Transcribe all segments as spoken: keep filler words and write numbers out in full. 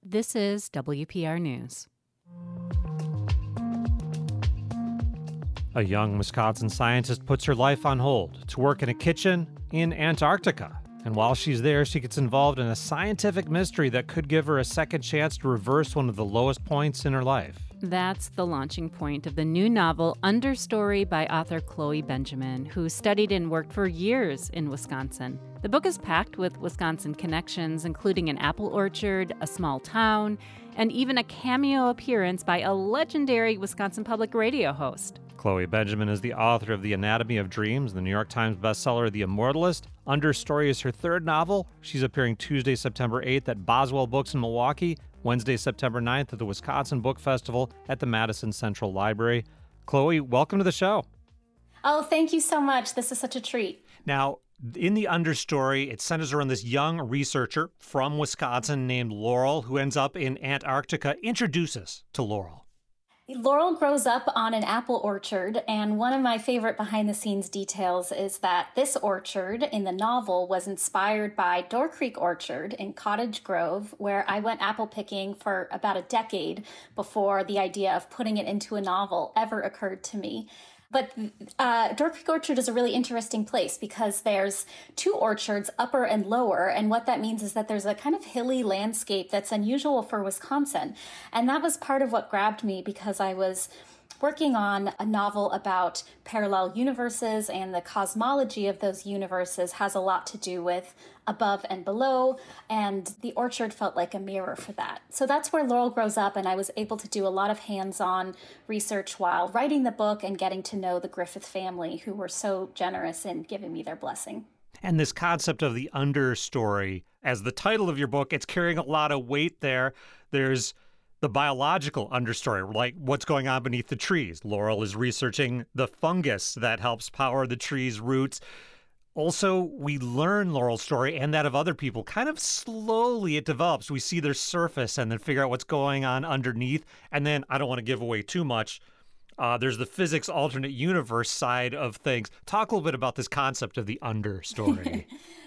This is W P R News. A young Wisconsin scientist puts her life on hold to work in a kitchen in Antarctica. And while she's there, she gets involved in a scientific mystery that could give her a second chance to reverse one of the lowest points in her life. That's the launching point of the new novel Understory by author Chloe Benjamin, who studied and worked for years in Wisconsin. The book is packed with Wisconsin connections, including an apple orchard, a small town, and even a cameo appearance by a legendary Wisconsin public radio host. Chloe Benjamin is the author of The Anatomy of Dreams, the New York Times bestseller The Immortalist. Understory is her third novel. She's appearing Tuesday, September eighth at Boswell Books in Milwaukee, Wednesday, September ninth at the Wisconsin Book Festival at the Madison Central Library. Chloe, welcome to the show. Oh, thank you so much. This is such a treat. Now, in the Understory, it centers around this young researcher from Wisconsin named Laurel who ends up in Antarctica. Introduce us to Laurel. Laurel grows up on an apple orchard, and one of my favorite behind-the-scenes details is that this orchard in the novel was inspired by Door Creek Orchard in Cottage Grove, where I went apple picking for about a decade before the idea of putting it into a novel ever occurred to me. But uh, Door Creek Orchard is a really interesting place because there's two orchards, upper and lower, and what that means is that there's a kind of hilly landscape that's unusual for Wisconsin. And that was part of what grabbed me because I was working on a novel about parallel universes, and the cosmology of those universes has a lot to do with above and below, and the orchard felt like a mirror for that. So that's where Laurel grows up, and I was able to do a lot of hands-on research while writing the book and getting to know the Griffith family, who were so generous in giving me their blessing. And this concept of the understory, as the title of your book, it's carrying a lot of weight there. There's the biological understory, like what's going on beneath the trees. Laurel is researching the fungus that helps power the tree's roots. Also, we learn Laurel's story and that of other people. Kind of slowly it develops. We see their surface and then figure out what's going on underneath. And then, I don't want to give away too much, uh, there's the physics alternate universe side of things. Talk a little bit about this concept of the understory.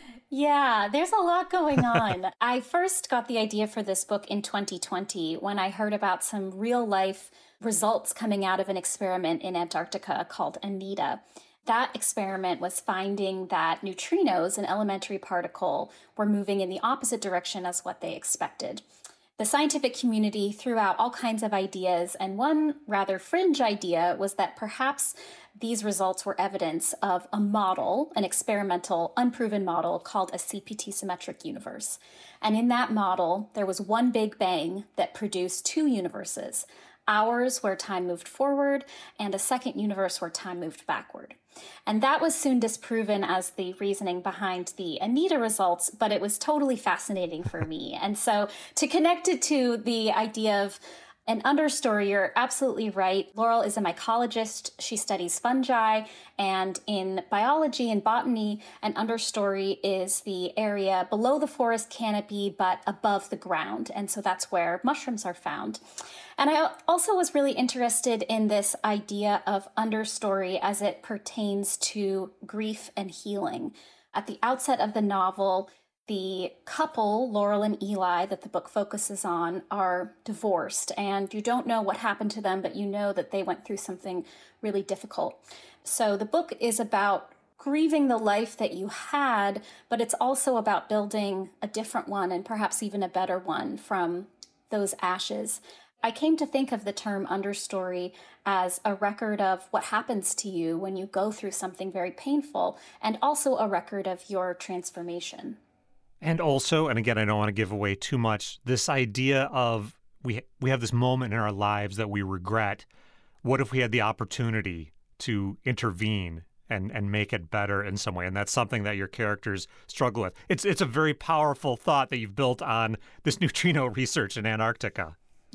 Yeah, there's a lot going on. I first got the idea for this book in twenty twenty when I heard about some real life results coming out of an experiment in Antarctica called ANITA. That experiment was finding that neutrinos, an elementary particle, were moving in the opposite direction as what they expected. The scientific community threw out all kinds of ideas, and one rather fringe idea was that perhaps these results were evidence of a model, an experimental, unproven model called a C P T symmetric universe. And in that model, there was one big bang that produced two universes, ours where time moved forward, and a second universe where time moved backward. And that was soon disproven as the reasoning behind the ANITA results, but it was totally fascinating for me. And so to connect it to the idea of an understory, you're absolutely right. Laurel is a mycologist. She studies fungi, and in biology and botany, an understory is the area below the forest canopy but above the ground, and so that's where mushrooms are found. And I also was really interested in this idea of understory as it pertains to grief and healing. At the outset of the novel, the couple, Laurel and Eli, that the book focuses on, are divorced, and you don't know what happened to them, but you know that they went through something really difficult. So the book is about grieving the life that you had, but it's also about building a different one and perhaps even a better one from those ashes. I came to think of the term understory as a record of what happens to you when you go through something very painful, and also a record of your transformation. And also, and again, I don't want to give away too much, this idea of we we have this moment in our lives that we regret. What if we had the opportunity to intervene and, and make it better in some way? And that's something that your characters struggle with. It's it's a very powerful thought that you've built on this neutrino research in Antarctica.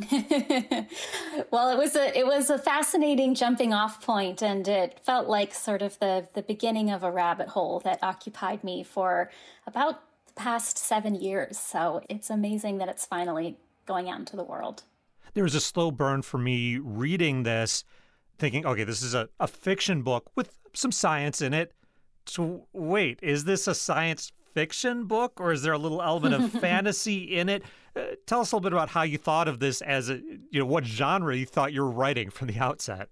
Well, it was a it was a fascinating jumping off point, and it felt like sort of the the beginning of a rabbit hole that occupied me for about past seven years. So it's amazing that it's finally going out into the world. There was a slow burn for me reading this, thinking, okay, this is a, a fiction book with some science in it. So wait, is this a science fiction book, or is there a little element of fantasy in it? Uh, tell us a little bit about how you thought of this as a, you know, what genre you thought you were writing from the outset.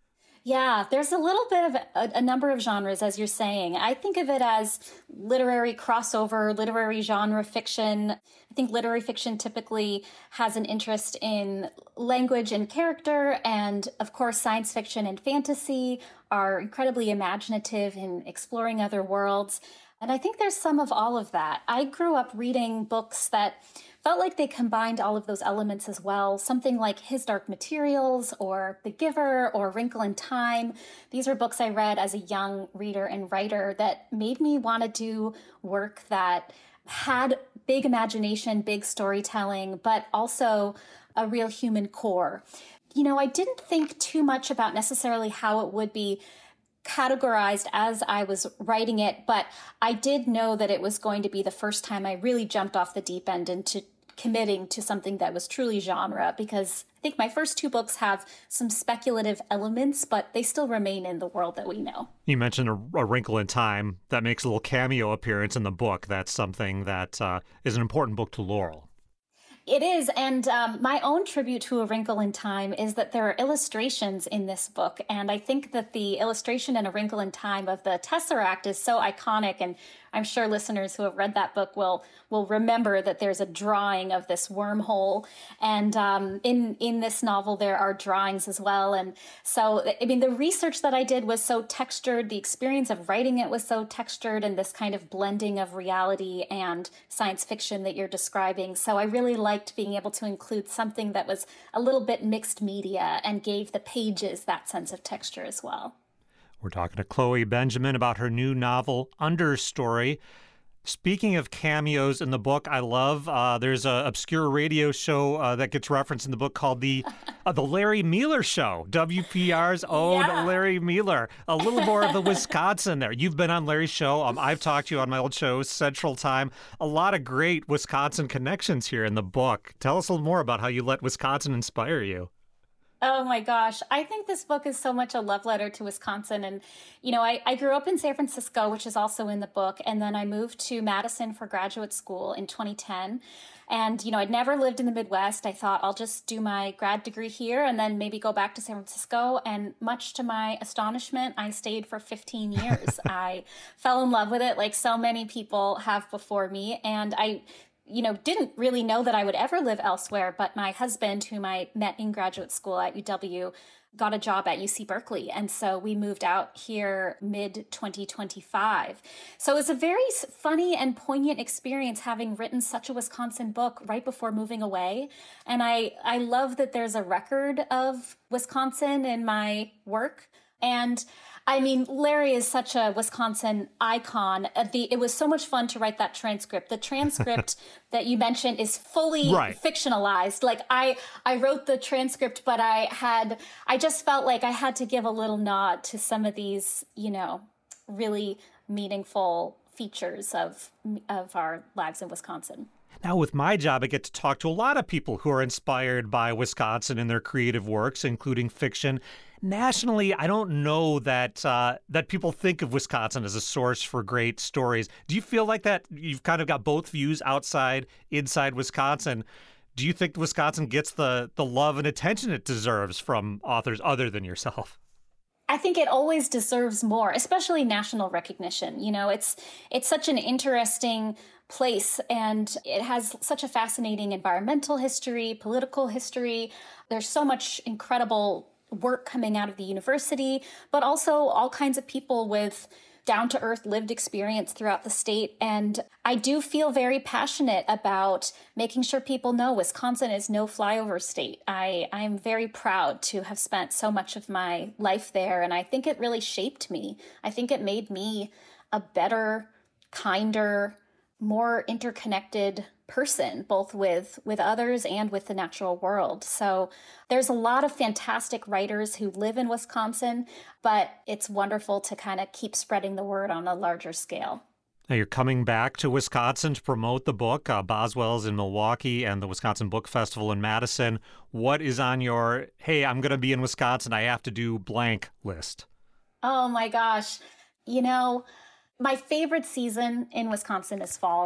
Yeah, there's a little bit of a, a number of genres, as you're saying. I think of it as literary crossover, literary genre fiction. I think literary fiction typically has an interest in language and character, and of course, science fiction and fantasy are incredibly imaginative in exploring other worlds. And I think there's some of all of that. I grew up reading books that felt like they combined all of those elements as well. Something like His Dark Materials or The Giver or Wrinkle in Time. These are books I read as a young reader and writer that made me want to do work that had big imagination, big storytelling, but also a real human core. You know, I didn't think too much about necessarily how it would be categorized as I was writing it, but I did know that it was going to be the first time I really jumped off the deep end into committing to something that was truly genre, because I think my first two books have some speculative elements, but they still remain in the world that we know. You mentioned a, a Wrinkle in Time that makes a little cameo appearance in the book. That's something that uh, is an important book to Laurel. It is, and um, my own tribute to A Wrinkle in Time is that there are illustrations in this book, and I think that the illustration in A Wrinkle in Time of the Tesseract is so iconic, and I'm sure listeners who have read that book will will remember that there's a drawing of this wormhole, and um, in in this novel there are drawings as well. And so, I mean, the research that I did was so textured, the experience of writing it was so textured, and this kind of blending of reality and science fiction that you're describing. So I really liked being able to include something that was a little bit mixed media and gave the pages that sense of texture as well. We're talking to Chloe Benjamin about her new novel, Understory. Speaking of cameos in the book, I love, uh, there's an obscure radio show uh, that gets referenced in the book called the uh, the Larry Mealer Show, W P R's own Yeah. Larry Mealer. A little more of the Wisconsin there. You've been on Larry's show. Um, I've talked to you on my old show, Central Time. A lot of great Wisconsin connections here in the book. Tell us a little more about how you let Wisconsin inspire you. Oh my gosh. I think this book is so much a love letter to Wisconsin. And, you know, I, I grew up in San Francisco, which is also in the book. And then I moved to Madison for graduate school in twenty ten. And, you know, I'd never lived in the Midwest. I thought I'll just do my grad degree here and then maybe go back to San Francisco. And much to my astonishment, I stayed for fifteen years. I fell in love with it like so many people have before me. And I you know, didn't really know that I would ever live elsewhere, but my husband, whom I met in graduate school at U W, got a job at U C Berkeley. And so we moved out here mid twenty twenty-five. So it was a very funny and poignant experience having written such a Wisconsin book right before moving away. And I, I love that there's a record of Wisconsin in my work. And I mean, Larry is such a Wisconsin icon. Uh, The, it was so much fun to write that transcript. The transcript that you mentioned is fully Right. fictionalized. Like I, I wrote the transcript, but I had, I just felt like I had to give a little nod to some of these, you know, really meaningful features of of our lives in Wisconsin. Now, with my job, I get to talk to a lot of people who are inspired by Wisconsin in their creative works, including fiction. Nationally, I don't know that uh, that people think of Wisconsin as a source for great stories. Do you feel like that? You've kind of got both views, outside, inside Wisconsin. Do you think Wisconsin gets the, the love and attention it deserves from authors other than yourself? I think it always deserves more, especially national recognition. You know, it's it's such an interesting place, and it has such a fascinating environmental history, political history. There's so much incredible work coming out of the university, but also all kinds of people with down-to-earth lived experience throughout the state. And I do feel very passionate about making sure people know Wisconsin is no flyover state. I, I'm very proud to have spent so much of my life there, and I think it really shaped me. I think it made me a better, kinder, more interconnected person, both with with others and with the natural world. So there's a lot of fantastic writers who live in Wisconsin, but it's wonderful to kind of keep spreading the word on a larger scale. Now, you're coming back to Wisconsin to promote the book. Uh, Boswell's in Milwaukee and the Wisconsin Book Festival in Madison. What is on your, hey, I'm going to be in Wisconsin, I have to do blank list? Oh my gosh. You know, my favorite season in Wisconsin is fall.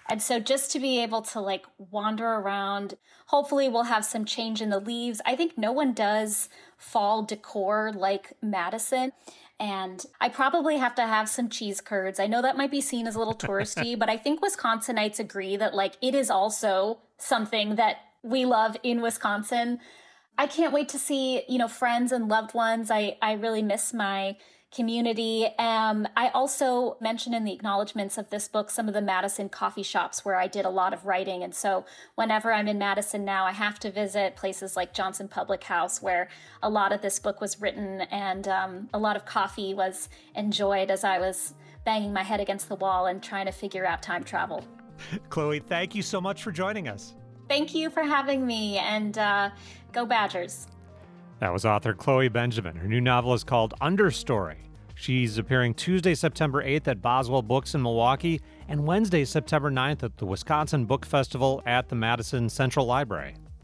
And so just to be able to like wander around, hopefully we'll have some change in the leaves. I think no one does fall decor like Madison. And I probably have to have some cheese curds. I know that might be seen as a little touristy, but I think Wisconsinites agree that like it is also something that we love in Wisconsin. I can't wait to see, you know, friends and loved ones. I, I really miss my community. Um, I also mentioned in the acknowledgments of this book some of the Madison coffee shops where I did a lot of writing. And so whenever I'm in Madison now, I have to visit places like Johnson Public House, where a lot of this book was written, and um, a lot of coffee was enjoyed as I was banging my head against the wall and trying to figure out time travel. Chloe, thank you so much for joining us. Thank you for having me, and uh, go Badgers. That was author Chloe Benjamin. Her new novel is called Understory. She's appearing Tuesday, September eighth at Boswell Books in Milwaukee, and Wednesday, September ninth at the Wisconsin Book Festival at the Madison Central Library.